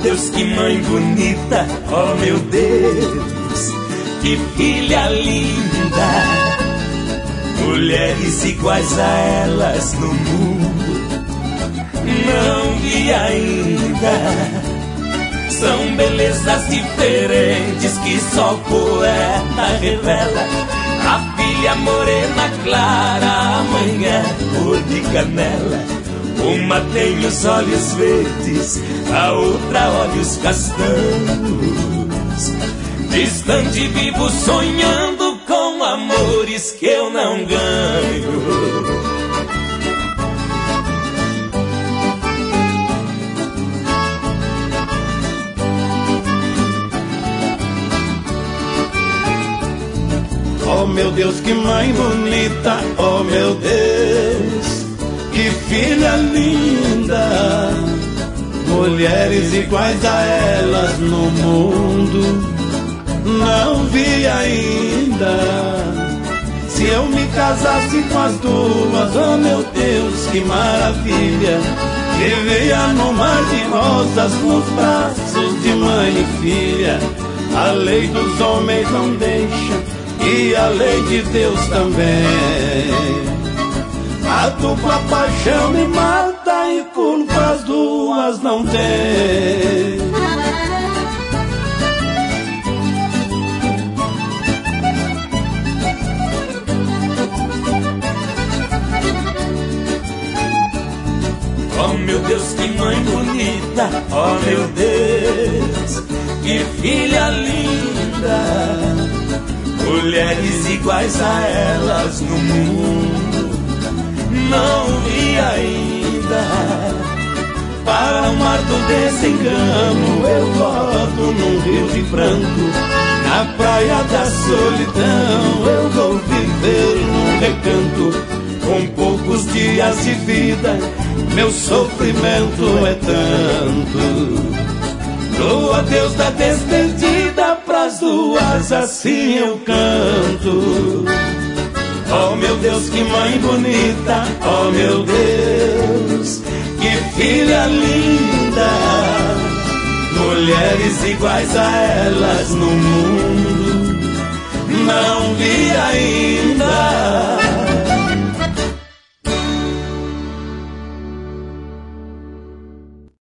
Deus, que mãe bonita, oh meu Deus, que filha linda. Mulheres iguais a elas no mundo não vi ainda. São belezas diferentes que só o poeta revela. A filha morena clara, a mãe é cor de canela. Uma tem os olhos verdes, a outra olhos castanhos. Distante vivo sonhando com amores que eu não ganho. Oh meu Deus, que mãe bonita, oh meu Deus, que filha linda. Mulheres iguais a elas no mundo não vi ainda. Se eu me casasse com as duas, oh meu Deus, que maravilha. Vivia no mar de rosas, nos braços de mãe e filha. A lei dos homens não deixa, e a lei de Deus também. A dupla paixão me mata e culpa as duas não tem. Oh meu Deus, que mãe bonita, oh meu Deus, que filha linda. Mulheres iguais a elas no mundo não vi ainda. Para o mar do desengano eu volto num rio de pranto. Na praia da solidão eu vou viver num recanto. Com poucos dias de vida meu sofrimento é tanto. Dou adeus da despedida pras duas, assim eu canto. Oh meu Deus, que mãe bonita, oh meu Deus, que filha linda. Mulheres iguais a elas no mundo não vi ainda.